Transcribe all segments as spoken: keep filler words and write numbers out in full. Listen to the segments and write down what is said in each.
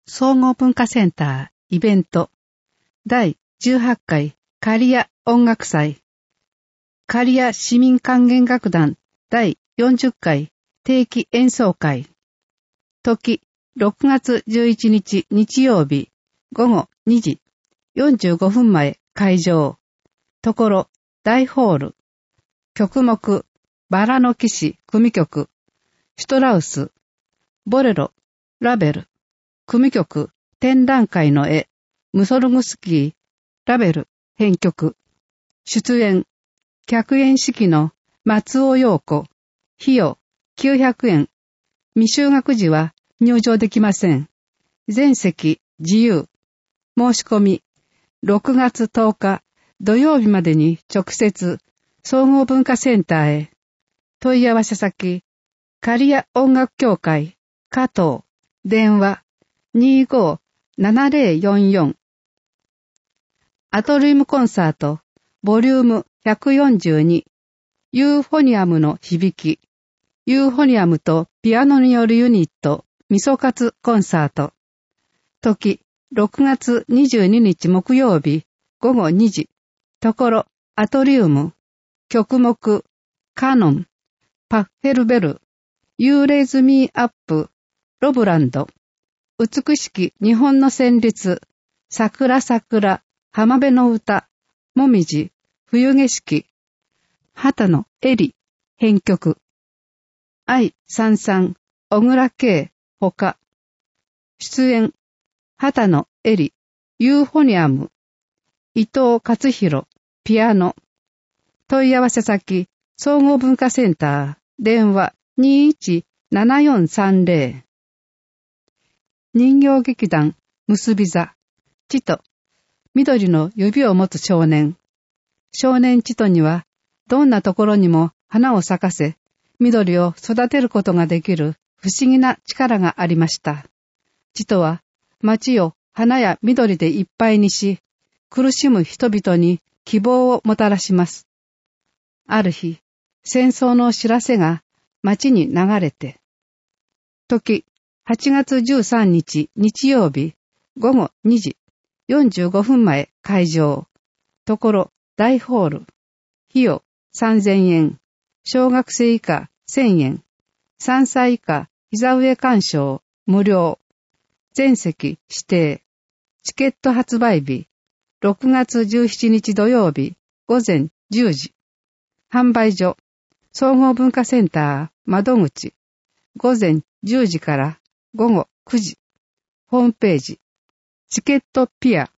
総合文化センターイベントだいじゅうはちかい刈谷音楽祭刈谷市民管弦楽団だいよんじゅっかい定期演奏会時ろくがつじゅういちにち日曜日ごごにじよんじゅうごふんまえ会場ところ大ホール曲目バラの騎士組曲シュトラウスボレロラベル組曲展覧会の絵ムソルグスキーラベル編曲出演客演式の松尾陽子費用きゅうひゃくえん未就学児は入場できません全席自由申し込みろくがつとおか土曜日までに直接総合文化センターへ問い合わせ先刈谷音楽協会加藤電話 にーごーななぜろよんよん アトリウムコンサートボリュームひゃくよんじゅうにユーフォニアムの響きユーフォニアムとピアノによるユニットみそかつコンサート時ろくがつにじゅうににち木曜日ごごにじところアトリウム曲目カノンパッフェルベルユーレイズミーアップロブランド美しき日本の旋律桜桜浜辺の歌もみじ冬景色畑野エリ編曲愛三三小倉圭ほか出演畑野エリユーフォニアム伊藤勝弘ピアノ問い合わせ先総合文化センター電話 にーいちななよんさんぜろ 人形劇団結び座チト緑の指を持つ少年少年チトにはどんなところにも花を咲かせ緑を育てることができる不思議な力がありましたチトは街を花や緑でいっぱいにし苦しむ人々に希望をもたらしますある日戦争の知らせが街に流れて時はちがつじゅうさんにち日曜日ごごにじよんじゅうごふんまえ会場ところ大ホール費用さんぜんえん小学生以下せんえんさんさい以下膝上鑑賞無料全席指定チケット発売日ろくがつじゅうしちにち土曜日ごぜんじゅうじ販売所総合文化センター窓口ごぜんじゅうじからごごくじホームページチケットピア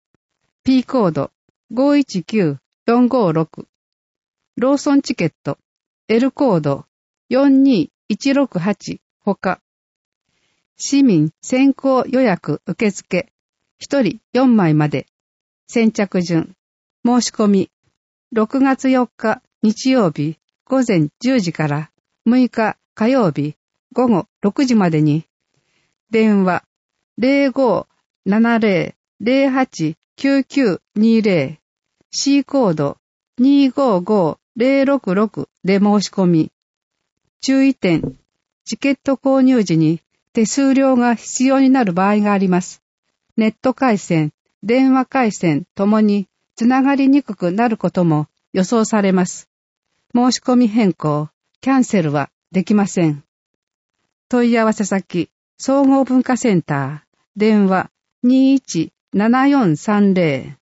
P コードごいちきゅうよんごろくローソンチケット L コードよんにいちろくはちほか市民先行予約受付ひとりよんまいまで先着順申し込みろくがつよっか日曜日ごぜんじゅうじからむいか火曜日ごごろくじまでに電話 ぜろごななぜろぜろはちきゅうきゅうにぜろ C コードにーごーごーぜろろくろくで申し込み注意点チケット購入時に手数料が必要になる場合がありますネット回線電話回線ともにつながりにくくなることも予想されます申し込み変更キャンセルはできません問い合わせ先総合文化センター電話 にーいちななよんさんぜろ